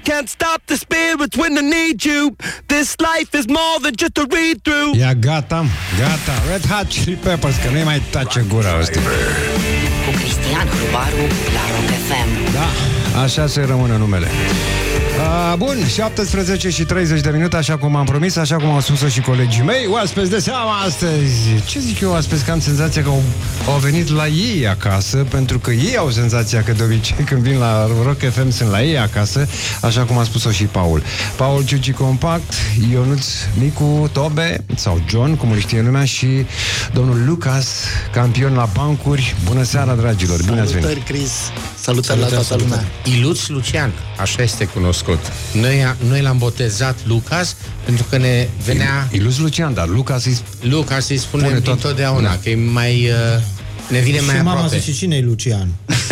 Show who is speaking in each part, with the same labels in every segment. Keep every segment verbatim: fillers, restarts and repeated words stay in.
Speaker 1: Can't stop the spirits when I need you. This life is more than just a read-through.
Speaker 2: Ia gata, gata. Red Hot Chili Peppers, că nu-i mai tace gura ăsta.
Speaker 3: Cu Cristian Hrubaru la Rock F M.
Speaker 2: Da, așa se rămână numele. Uh, bun, șaptesprezece și treizeci de minute, așa cum am promis, așa cum au spus-o și colegii mei. Oaspeți de seama astăzi. Ce zic eu oaspeți? Că am senzația că au, au venit la ei acasă, pentru că ei au senzația că de obicei când vin la Rock F M sunt la ei acasă, așa cum a spus-o și Paul. Paul Ciuci Compact, Ionuț Micu Tobe, sau John, cum îl știe lumea, și domnul Lucas, campion la bancuri. Bună seara, dragilor, bine ați venit.
Speaker 4: Salutări, Chris. Salutări la toată lumea.
Speaker 5: Iluț Lucian, așa este cunoscut. Noi, noi l-am botezat Lucas pentru că ne venea...
Speaker 2: Iluț Lucian, dar Lucas îi...
Speaker 5: Lucas îi spune, spune
Speaker 2: tot...
Speaker 5: întotdeauna, da. Că e mai... Uh, ne vine
Speaker 6: și
Speaker 5: mai
Speaker 6: mama
Speaker 5: aproape.
Speaker 6: zice, cine e Lucian?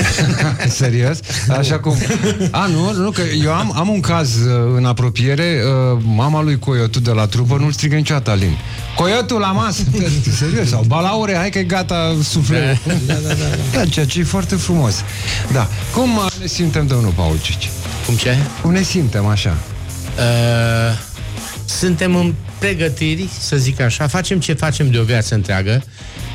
Speaker 2: Serios? Așa cum... A, nu, nu, că eu am, am un caz uh, în apropiere, uh, mama lui Coiotu de la trupă nu-l strigă niciodată Alin. Coiotu la masă! Serios? Sau balaure, hai că e gata sufletul. Da, da, da, da. Da, ceea ce e foarte frumos. Da. Cum uh, ne simtem, domnul Paul Cici?
Speaker 5: Cum ce?
Speaker 2: Cum ne simtem, așa?
Speaker 5: Uh, suntem în pregătiri, să zic așa. Facem ce facem de o viață întreagă.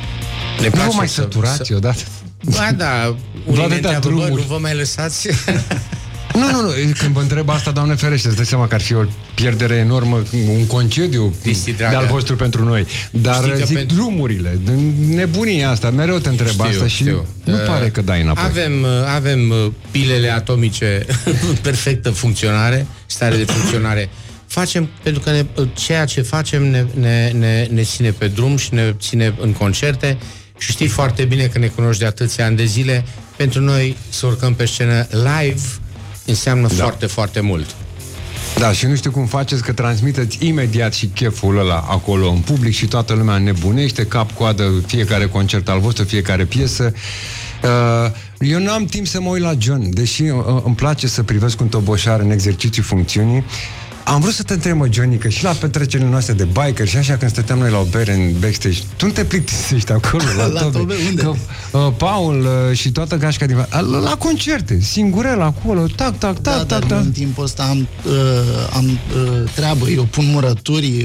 Speaker 5: Ne
Speaker 2: nu vă mai să, săturați să... odată?
Speaker 5: Ba da, unii ne întreabă, bă, nu vă mai lăsați?
Speaker 2: Nu, nu, nu, când vă întreb asta, Doamne ferește, îți dai seama că ar fi o pierdere enormă, un concediu de-al vostru pentru noi. Dar zic pentru... drumurile, nebunia asta, mereu te întreb știu, asta și știu. Nu uh, pare că dai înapoi.
Speaker 5: Avem, avem pilele atomice în perfectă funcționare, stare de funcționare. Facem, pentru că ne, ceea ce facem ne, ne, ne, ne ține pe drum și ne ține în concerte și știi foarte bine că ne cunoști de atâția ani de zile. Pentru noi să urcăm pe scenă live înseamnă da. foarte, foarte mult.
Speaker 2: Da, și nu știu cum faceți, că transmiteți imediat și cheful ăla acolo în public și toată lumea nebunește, cap-coadă fiecare concert al vostru, fiecare piesă. Uh, eu nu am timp să mă uit la John, deși uh, îmi place să privesc un toboșar în exercițiu funcțiunii. Am vrut să te întreb, mă, Johnny, că și la petrecerile noastre de biker și așa când stăteam noi la o bere în backstage, tu nu te plictisești acolo la,
Speaker 4: la Tobe? Tobe unde?
Speaker 2: Că, uh, Paul uh, și toată gașca din... La, la concerte, singurel acolo, tac, tac, tac,
Speaker 4: da,
Speaker 2: tac,
Speaker 4: dar
Speaker 2: tac.
Speaker 4: în timpul ăsta am, uh, am uh, treabă, eu pun murături,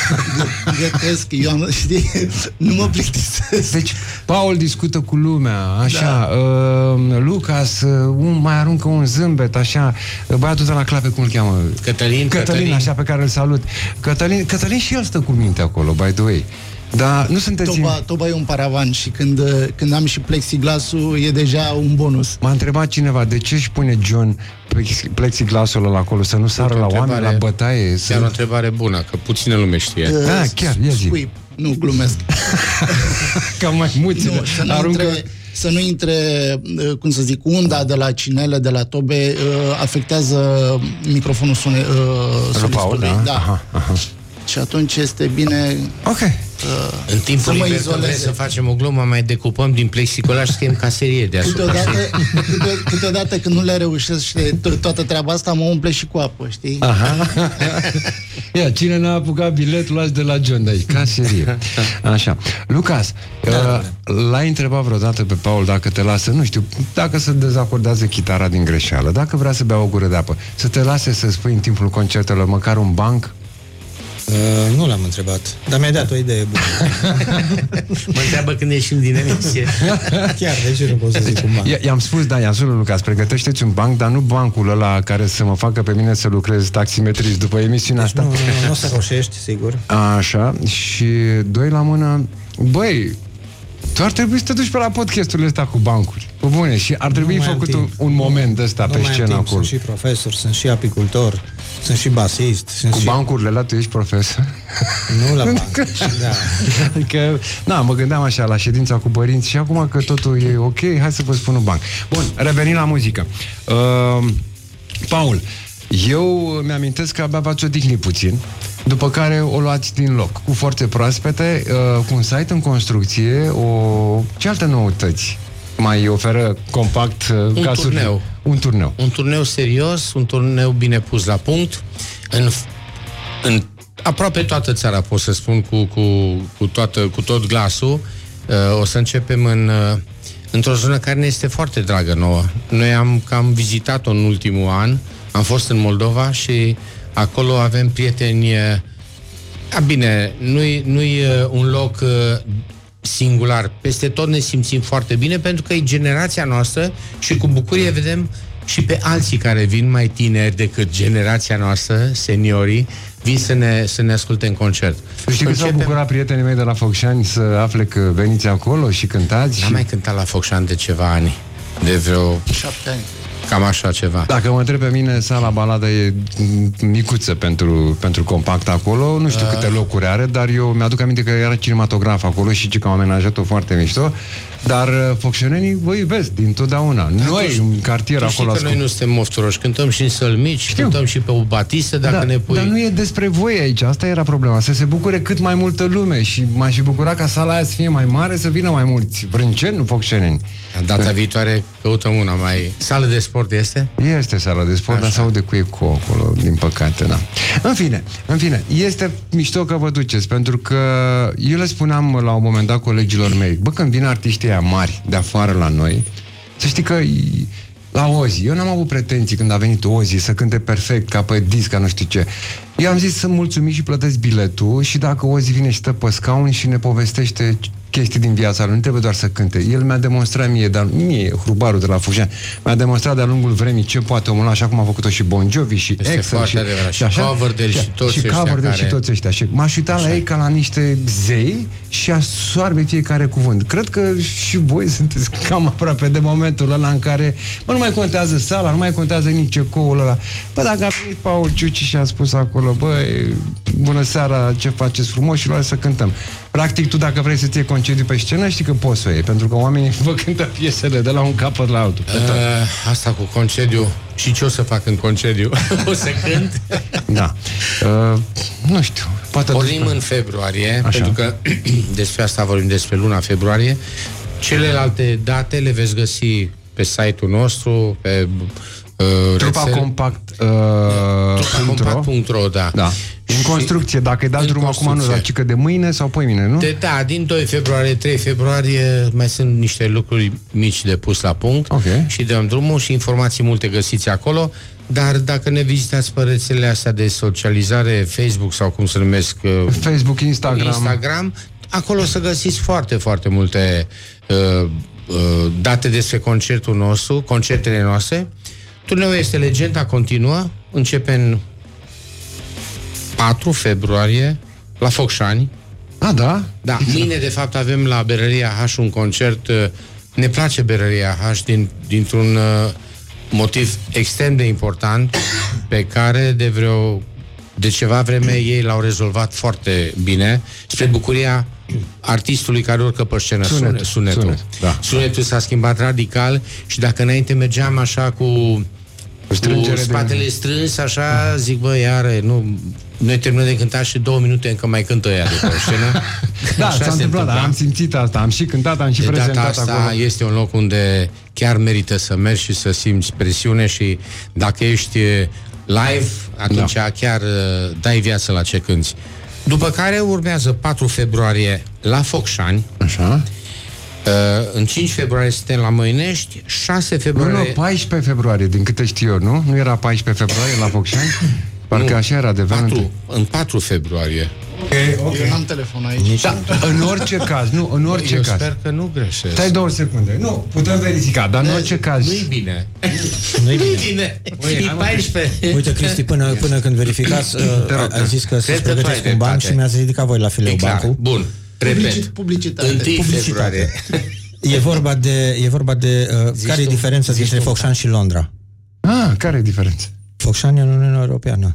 Speaker 4: gătesc, eu am, știi, nu mă plictisesc.
Speaker 2: Deci, Paul discută cu lumea, așa, da. uh, Lucas uh, un, mai aruncă un zâmbet, așa, băiatul de la clape, cum îl cheamă?
Speaker 5: Cătălin,
Speaker 2: Cătălin. Cătălin, așa, pe care îl salut. Cătălin, Cătălin și el stă cu minte acolo, by the way. Dar nu sunteți...
Speaker 4: Toba, Toba e un paravan și când, când am și plexiglasul e deja un bonus.
Speaker 2: M-a întrebat cineva de ce își pune John plexiglasul ăla acolo, să nu sară la oameni, la bătaie. Să...
Speaker 5: Chiar o întrebare bună, că puțină lume știe.
Speaker 4: Uh,
Speaker 2: da, chiar, ia zi.
Speaker 4: Spui, nu, glumesc.
Speaker 2: Ca mai mulți.
Speaker 4: Nu, să nu aruncă... intre... Să nu intre, cum să zic, unda de la cinele, de la Tobe, afectează microfonul sune, solistului.
Speaker 2: Da.
Speaker 4: Da. Aha, aha. Și atunci este bine...
Speaker 2: Ok.
Speaker 5: În timpul liber, când vrem să facem o glumă, mai decupăm din plexiglas și scriem caserie deasupra.
Speaker 4: Câteodată, câte, câteodată când nu le reușesc și to- toată treaba asta mă umple și cu apă, știi?
Speaker 2: Aha. Ia, cine n-a apucat biletul, las de la John de aici, caserie. Așa. Lucas, da, uh, l-ai întrebat vreodată pe Paul dacă te lasă, nu știu, dacă se dezacordează chitara din greșeală, dacă vrea să bea o gură de apă, să te lase să spui în timpul concertelor măcar un banc?
Speaker 6: Uh, nu l-am întrebat, dar mi-a dat o idee bună.
Speaker 5: Mă întreabă când ieșim din emisie.
Speaker 6: Chiar, de ce nu pot să zic un banc?
Speaker 2: I-am spus, da, i-am spus lui Lucas, pregătește-ți un banc, dar nu bancul ăla care să mă facă pe mine să lucrez taximetrist după emisiunea
Speaker 6: deci
Speaker 2: asta.
Speaker 6: Nu, nu, nu o să roșești, sigur.
Speaker 2: Așa, și doi la mână, băi, tu ar trebui să te duci pe la podcasturile astea cu bancuri. Cu bune, și ar trebui făcut un, un moment ăsta pe scenă acolo.
Speaker 6: Sunt și profesor, sunt și apicultor, sunt și basist. Sunt
Speaker 2: cu
Speaker 6: și...
Speaker 2: bancurile la tu ești profesor?
Speaker 6: Nu la banc, da.
Speaker 2: Adică, na, mă gândeam așa la ședința cu părinți și acum că totul e ok, hai să vă spun un banc. Bun, revenim la muzică. Uh, Paul, eu mi-amintesc că abia v-ați odihnit puțin, după care o luați din loc, cu forțe proaspete, uh, cu un site în construcție, o... ce alte noutăți mai oferă Compact? Uh,
Speaker 5: un
Speaker 2: ca
Speaker 5: turneu.
Speaker 2: Un turneu.
Speaker 5: Un turneu serios, un turneu bine pus la punct, în, în aproape toată țara, pot să spun, cu, cu, cu, toată, cu tot glasul. Uh, o să începem în, uh, într-o zonă care ne este foarte dragă nouă. Noi am cam vizitat-o în ultimul an, Am fost în Moldova și acolo avem prieteni. A, bine, nu-i, nu-i un loc singular. Peste tot ne simțim foarte bine pentru că e generația noastră și cu bucurie vedem și pe alții care vin mai tineri decât generația noastră, seniorii, vin să ne, să ne asculte în concert.
Speaker 2: Știi că s-au bucurat prietenii mei de la Focșani să afle că veniți acolo și cântați?
Speaker 5: N-am
Speaker 2: și...
Speaker 5: mai cântat la Focșani de ceva ani. De vreo...
Speaker 4: Șapte ani.
Speaker 5: Cam așa ceva.
Speaker 2: Dacă mă întreb pe mine, sala Balada e micuță pentru, pentru compact acolo. Nu știu uh. câte locuri are, dar eu mi-aduc aminte că era cinematograf acolo și că au amenajat-o foarte mișto. Dar focșenenii vă iubesc din totdeauna. Da, noi, în cartier
Speaker 5: tu
Speaker 2: acolo...
Speaker 5: Știi că noi nu suntem mofturoși. Cântăm și în săli mici, știu. Cântăm și pe o batistă, dacă
Speaker 2: da,
Speaker 5: ne pui...
Speaker 2: Dar nu e despre voi aici. Asta era problema. Să se bucure cât mai multă lume. Și m-aș fi bucurat ca sala aia să fie mai mare, să vină mai mulți vrânceni, nu focșeneni.
Speaker 5: Data Pe... viitoare căutăm una mai... Sală de sport este?
Speaker 2: Este sala de sport, așa. Dar se aude cu eco acolo, din păcate, da. În fine, în fine, este mișto că vă duceți, pentru că eu le spuneam la un moment dat colegilor mei, bă, când vin artiștii aia mari de afară la noi, să știi că la Ozzy, eu n-am avut pretenții când a venit Ozzy să cânte perfect, ca pe disc, ca nu știu ce. Eu am zis să mulțumim și plătesc biletul și dacă Ozzy vine și stă pe scaun și ne povestește chestii din viața lui, nu trebuie doar să cânte. El mi-a demonstrat mie, dar mie, Hrubaru de la Focșani, mi-a demonstrat de-a lungul vremii ce poate omul, așa cum a făcut-o și Bon Jovi și Axl și,
Speaker 5: și, și Coverdale și toți
Speaker 2: și
Speaker 5: ăștia care...
Speaker 2: și toți ăștia. Și m-aș uita la ei ca la niște zei și absorbe fiecare cuvânt. Cred că și voi sunteți cam aproape de momentul ăla în care, bă, nu mai contează sala, nu mai contează nici ecoul ăla. Bă, dacă a venit Paul Ciuci și a spus acolo, bă, bună seara, ce faceți frumos și luați să cântăm. Practic, tu dacă vrei să-ți iei concediu pe scenă, știi că poți să o iei, pentru că oamenii vă cântă piesele de la un capăt la altul.
Speaker 5: Uh, asta cu concediu. Și ce o să fac în concediu? O să cânt?
Speaker 2: Da. Uh, nu știu. Poate
Speaker 5: vorbim în februarie,
Speaker 2: așa.
Speaker 5: Pentru că despre asta vorbim, despre luna februarie. Celelalte date le veți găsi pe site-ul nostru, pe uh,
Speaker 2: Trupa Compact uh,
Speaker 5: Trupa Compact punct ro, da.
Speaker 2: Da. În construcție, dacă îi dați drumul acum, nu, dar ci că de mâine sau poimine, nu?
Speaker 5: De, da, din doi februarie, trei februarie mai sunt niște lucruri mici de pus la punct,
Speaker 2: okay.
Speaker 5: Și dăm drumul și informații multe găsiți acolo, dar dacă ne vizitați pe rețelele astea de socializare, Facebook sau cum se numesc,
Speaker 2: Facebook, Instagram,
Speaker 5: Instagram, acolo o să găsiți foarte, foarte multe uh, uh, date despre concertul nostru, concertele noastre. Turneul este Legenda Continuă, începe în patru februarie la Focșani.
Speaker 2: A, da?
Speaker 5: Da, mâine de fapt avem la Berăria H un concert. Ne place Berăria H din, dintr-un uh, motiv extrem de important pe care de vreo de ceva vreme ei l-au rezolvat foarte bine, spre bucuria artistului care urcă pe scenă.
Speaker 2: Sunet,
Speaker 5: sunetul.
Speaker 2: Sunet, da.
Speaker 5: Sunetul s-a schimbat radical și dacă înainte mergeam așa cu cu spatele de... strâns, așa, zic, bă, iară, nu... Noi terminăm de cântat și două minute încă mai cântă ea de pe scenă.
Speaker 2: Da, s-a întâmplat, dar am simțit asta, am și cântat, am și
Speaker 5: de
Speaker 2: prezentat
Speaker 5: data asta
Speaker 2: acolo.
Speaker 5: Este un loc unde chiar merită să mergi și să simți presiune și dacă ești live, atunci da. Chiar dai viață la ce cânti. După care urmează patru februarie la Focșani.
Speaker 2: Așa.
Speaker 5: Uh, în cinci februarie suntem la Măinești, șase februarie...
Speaker 2: Nu, nu, paisprezece februarie, din câte știu eu, nu? Nu era paisprezece februarie la Focșani? Parcă nu, așa era de
Speaker 5: patru, în patru februarie.
Speaker 4: Okay, okay. Eu n-am telefon aici.
Speaker 2: Da, în orice caz, nu, în orice
Speaker 5: eu
Speaker 2: caz.
Speaker 5: sper că nu greșesc.
Speaker 2: Stai două secunde. Nu, putem verifica, dar în orice caz.
Speaker 5: Nu-i bine.
Speaker 6: Nu-i
Speaker 5: bine.
Speaker 6: bine.
Speaker 5: E paisprezece.
Speaker 6: Uite, Cristi, până, până când verificați, a zis că să-ți pregătesc un banc și mi-ați ridicat voi la fileu bancul.
Speaker 5: Bun, repet.
Speaker 4: Publicitate.
Speaker 5: întâi februarie.
Speaker 6: E vorba de, e vorba de uh, care e diferența dintre Focșani și Londra?
Speaker 2: Ah, care e diferența?
Speaker 6: Focșani în Uniunea Europeană.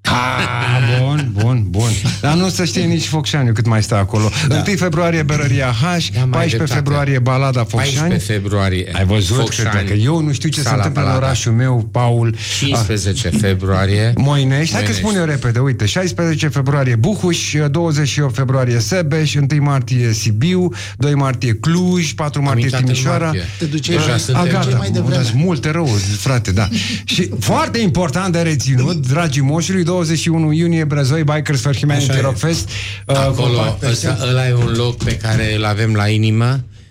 Speaker 2: Ah, bun, bun, bun. Dar nu să știe nici Focșaniu cât mai stă acolo. Da. întâi februarie Berăria H, da, paisprezece februarie Balada Focșani.
Speaker 5: paisprezece februarie.
Speaker 2: Ai văzut că, că eu nu știu ce se întâmplă în orașul meu, Paul.
Speaker 5: cincisprezece februarie.
Speaker 2: Moinești. Hai că spun eu repede, uite, șaisprezece februarie Buhuș, douăzeci și opt februarie Sebeș, întâi martie Sibiu, doi martie Cluj, patru martie Timișoara.
Speaker 4: Te duceai
Speaker 2: mai devreme. Multe rău, frate, da. Și foarte important de reținut, dragii moșului, douăzeci și unu iunie Brezoi Bikers for Humanity Rock Fest.
Speaker 5: Acolo, ăsta, ăla e un loc pe care îl avem la inimă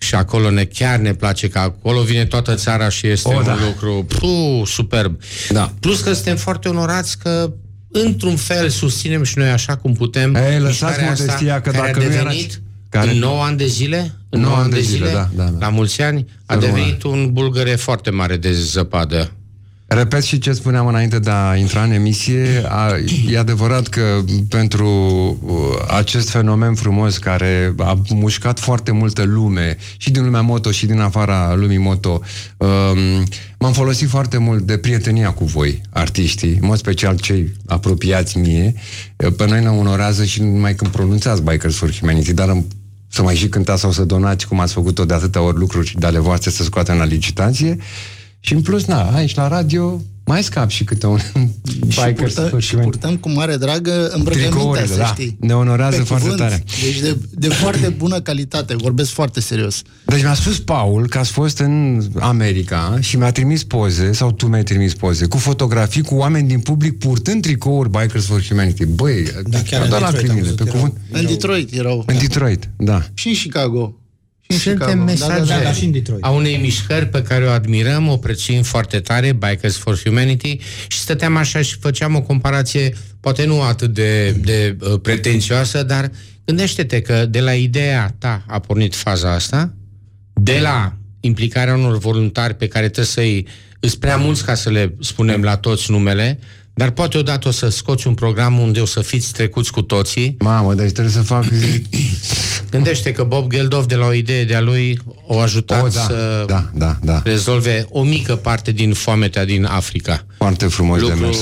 Speaker 5: și acolo ne chiar ne place, că acolo vine toată țara și este oh, un da. lucru puh, superb. Da. Plus că suntem foarte onorați că într-un fel susținem și noi așa cum putem.
Speaker 2: Ei, lăsați modestia că
Speaker 5: care
Speaker 2: dacă
Speaker 5: a
Speaker 2: nu
Speaker 5: devenit
Speaker 2: era...
Speaker 5: în nouă ani de zile, în nouă ani de zile, da, da, da. la mulți ani, a devenit un bulgăre foarte mare de zăpadă.
Speaker 2: Repet și ce spuneam înainte de a intra în emisie, a, e adevărat că pentru acest fenomen frumos care a mușcat foarte multă lume, și din lumea moto și din afara lumii moto, um, m-am folosit foarte mult de prietenia cu voi, artiștii, în mod special cei apropiați mie. Pe noi ne onorează și numai când pronunțați Bikers for Humanity, dar să mai și cântați sau să donați, cum ați făcut-o de atâtea ori, lucruri de ale voastre să scoată în licitație. Și în plus, na, aici la radio mai scap și câte un
Speaker 4: și, purtă, și purtăm cu mare dragă îmbrăcămintea, să
Speaker 2: da,
Speaker 4: știi.
Speaker 2: Ne onorează pe foarte
Speaker 4: cuvânt.
Speaker 2: Tare.
Speaker 4: Deci de, de foarte bună calitate, vorbesc foarte serios.
Speaker 2: Deci mi-a spus Paul că ați fost în America și mi-a trimis poze, sau tu mi-ai trimis poze, cu fotografii cu oameni din public purtând tricouri Bikers for Humanity. Băi,
Speaker 6: da, chiar
Speaker 2: da, la crimile, pe cuvânt.
Speaker 4: În Detroit erau.
Speaker 2: În Detroit, da.
Speaker 4: Și în Chicago.
Speaker 5: Suntem mesaje da, da, da, a unei mișcări pe care o admirăm, o prețuim foarte tare, Bikers for Humanity, și stăteam așa și făceam o comparație, poate nu atât de, de uh, pretențioasă, dar gândește-te că de la ideea ta a pornit faza asta, de la implicarea unor voluntari pe care trebuie să-i îs prea mulți ca să le spunem la toți numele, dar poate odată o să scoți un program unde o să fiți trecuți cu toții.
Speaker 2: Mamă, deci trebuie să fac...
Speaker 5: Gândește că Bob Geldof, de la o idee de-a lui, o ajutat
Speaker 2: oh, da,
Speaker 5: să
Speaker 2: da, da, da.
Speaker 5: rezolve o mică parte din foametea din Africa.
Speaker 2: Foarte frumos
Speaker 5: Lucru...
Speaker 2: de mers.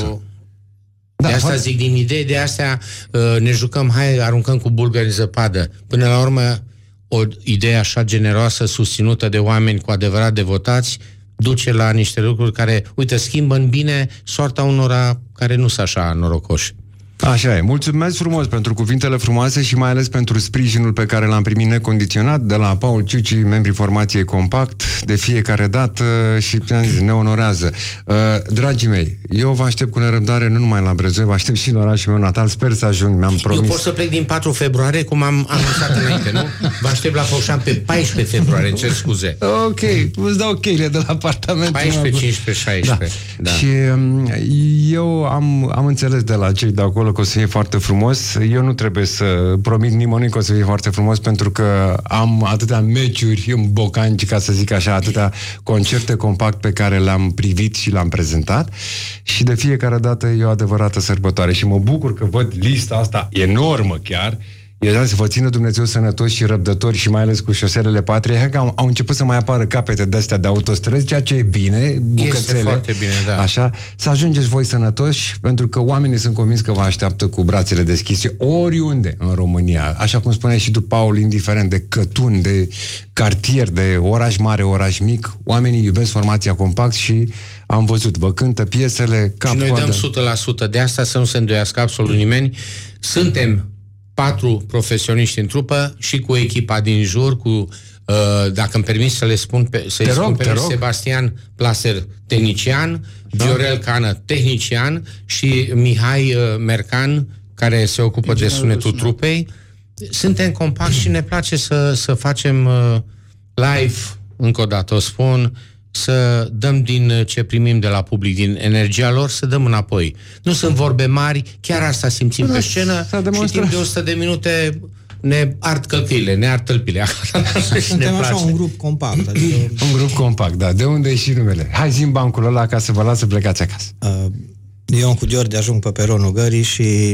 Speaker 5: Da, de asta foarte... zic, din idei de astea ne jucăm, hai, aruncăm cu bulgări în zăpadă. Până la urmă, o idee așa generoasă, susținută de oameni cu adevărat devotați, duce la niște lucruri care, uite, schimbă în bine soarta unora care nu sunt așa norocoși.
Speaker 2: Așa e. Mulțumesc frumos pentru cuvintele frumoase și mai ales pentru sprijinul pe care l-am primit necondiționat de la Paul Ciuci, membrii formației Compact, de fiecare dată și ne onorează. Uh, dragii mei, eu vă aștept cu nerăbdare nu numai la Brezoi, vă aștept și în orașul meu natal, sper să ajung, mi-am promis.
Speaker 5: Eu pot să plec din patru februarie, cum am anunțat înainte, nu? Vă aștept la Focșani pe paisprezece februarie, îmi cer scuze.
Speaker 2: Ok, îți dau cheile de la apartament.
Speaker 5: paisprezece, cincisprezece, șaisprezece. Da. Da.
Speaker 2: Și um, eu am, am înțeles de la cei de acolo că o să fie foarte frumos. Eu nu trebuie să promit nimănui că o să fie foarte frumos, pentru că am atâtea meciuri în bocanci, ca să zic așa, atâtea concerte Compact pe care le-am privit și le-am prezentat și de fiecare dată e o adevărată sărbătoare și mă bucur că văd lista asta enormă chiar. Eu să vă țină Dumnezeu sănătoși și răbdători și mai ales cu șoselele patriei. Hai că au, au început să mai apară capete de-astea de autostrăzi, ceea ce e bine, bucățele.
Speaker 5: Este foarte bine, da.
Speaker 2: Așa, să ajungeți voi sănătoși, pentru că oamenii sunt convins că vă așteaptă cu brațele deschise oriunde în România. Așa cum spuneai și tu, Paul, indiferent de cătun, de cartier, de oraș mare, oraș mic, oamenii iubesc formația Compact și am văzut, vă cântă piesele cap.
Speaker 5: Și noi dăm o sută la sută de asta, să nu se îndoiască absolut nimeni. Suntem patru profesioniști în trupă și cu echipa din jur, cu, uh, dacă îmi permis să le spun, pe, să-i
Speaker 2: te
Speaker 5: spun
Speaker 2: rog,
Speaker 5: pe
Speaker 2: te rog.
Speaker 5: Plaser, Plaser, tehnician, da. Viorel Cană, tehnician și Mihai uh, Mercan, care se ocupă de sunetul trupei. Suntem Compact și ne place să, să facem uh, live, încă o dată o spun, să dăm din ce primim de la public, din energia lor, să dăm înapoi. Nu sunt vorbe mari, chiar asta simțim da, pe scenă și timp de o sută de minute ne ard călcăile, ne ard tălpile.
Speaker 6: Suntem așa un grup compact. Adică...
Speaker 2: un grup compact, da. De unde e și numele? Hai zi-mi bancul ăla ca să vă las să plecați acasă.
Speaker 6: Uh, eu cu George ajung pe peronul gării și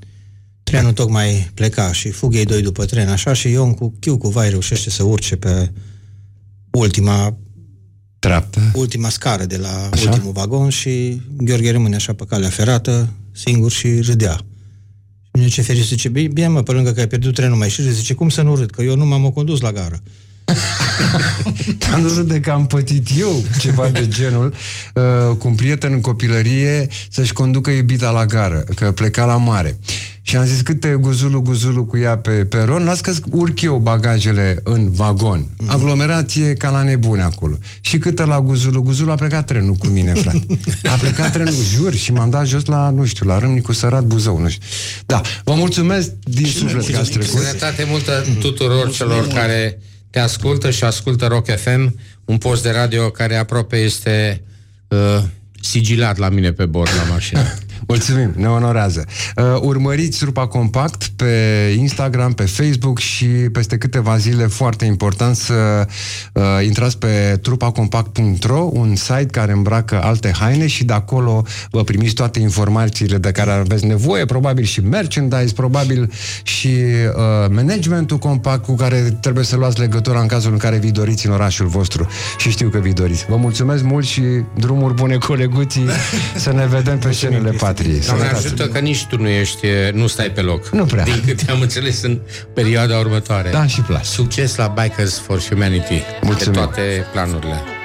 Speaker 6: trenul tocmai pleca și fug ei doi după tren, așa, și Ion cu chiu cu vai reușește să urce pe ultima
Speaker 2: treaptă,
Speaker 6: ultima scară de la așa? Ultimul vagon și Gheorghe rămâne așa pe calea ferată, singur, și râdea. Și zice, Feri, zice, bine mă, pe lângă că ai pierdut trenul, mai și zice, cum să nu râd, că eu nu m-am condus la gară.
Speaker 2: Am râde că am pătit eu ceva de genul, uh, cu un prieten în copilărie să-și conducă iubita la gară, că pleca la mare. Și am zis, câte guzulu, guzulu cu ea pe peron, las că urc eu bagajele în vagon. Mm. Aglomerație ca la nebune acolo. Și câtă la guzulu, guzulu, a plecat trenul cu mine, frate. A plecat trenul, jur, și m-am dat jos la, nu știu, la Râmnicu Sărat, Buzău, nu știu. Da, vă mulțumesc din suflet că ați trecut.
Speaker 5: Sănătate multă tuturor celor care te ascultă și ascultă Rock F M, un post de radio care aproape este uh, sigilat la mine pe bord la mașină.
Speaker 2: Mulțumim, ne onorează. Uh, urmăriți Trupa Compact pe Instagram, pe Facebook și peste câteva zile, foarte important, să uh, intrați pe trupacompact punct ro, un site care îmbracă alte haine și de acolo vă primiți toate informațiile de care aveți nevoie, probabil și merchandise, probabil și uh, managementul compact cu care trebuie să luați legătura în cazul în care vi doriți în orașul vostru. Și știu că vi doriți. Vă mulțumesc mult și drumuri bune, coleguții, să ne vedem pe scenele patriei.
Speaker 5: Doamne ajută că nici tu nu ești, nu stai pe loc.
Speaker 2: Nu prea.
Speaker 5: Din câte am înțeles în perioada următoare.
Speaker 2: Da, și place.
Speaker 5: Succes la Bikers for Humanity.
Speaker 2: Mulțumim.
Speaker 5: Pe toate planurile.